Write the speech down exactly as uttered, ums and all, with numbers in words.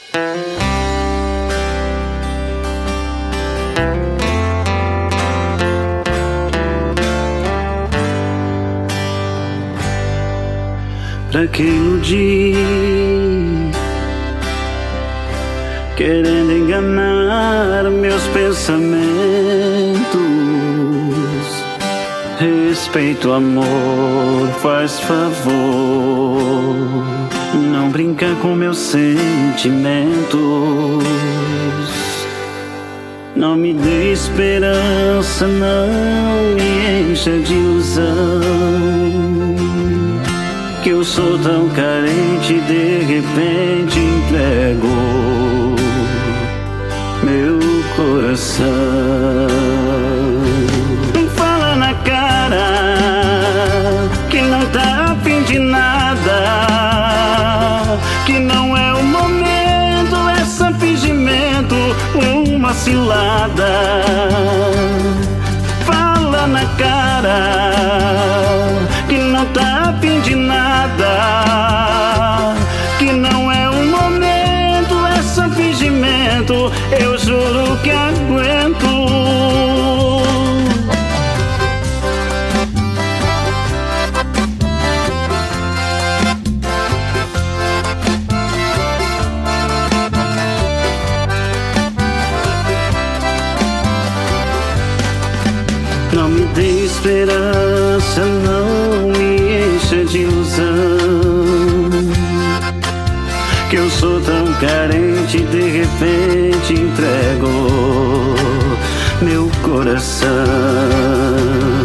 Pra que iludir, querendo enganar meus pensamentos? Respeito, amor, faz favor, não brinca com meus sentimentos. Não me dê esperança, não me encha de ilusão, que eu sou tão carente, de repente entrego meu coração. Fala na cara que não tá a fim de nada, que não é o momento, é só fingimento, uma cilada. Fala na cara que não tá a fim de nada, que não é o momento, é só fingimento, eu juro que aguento. Não me dê esperança, não me encha de ilusão, que eu sou tão carente, de repente entrego meu coração.